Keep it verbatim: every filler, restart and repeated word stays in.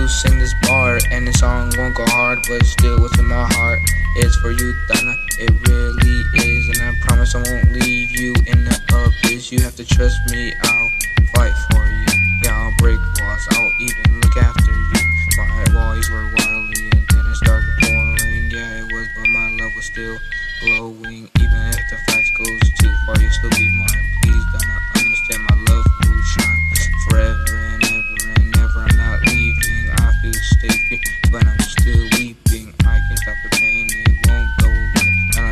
to sing this bar, and the song won't go hard, but still what's in my heart is for you, Donna. It really is, and I promise I won't leave you in the abyss. You have to trust me, I'll fight for you. Yeah, I'll break walls, I'll even look after you. My walls were wildly, and then it started pouring. Yeah, it was, but my love was still glowing. Even if the fight goes too far, you'll still be mine. Please, Donna, understand my love will shine forever and ever and ever. I'm not leaving, I feel stay free, but I'm still